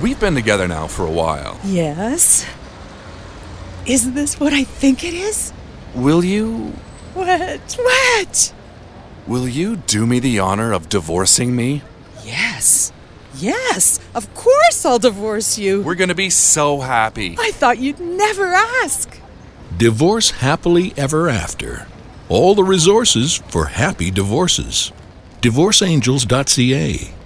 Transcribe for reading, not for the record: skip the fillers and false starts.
We've been together now for a while. Yes? Is this what I think it is? Will you... What? Will you do me the honor of divorcing me? Yes, of course I'll divorce you. We're gonna be so happy. I thought you'd never ask. Divorce happily ever after. All the resources for happy divorces. DivorceAngels.ca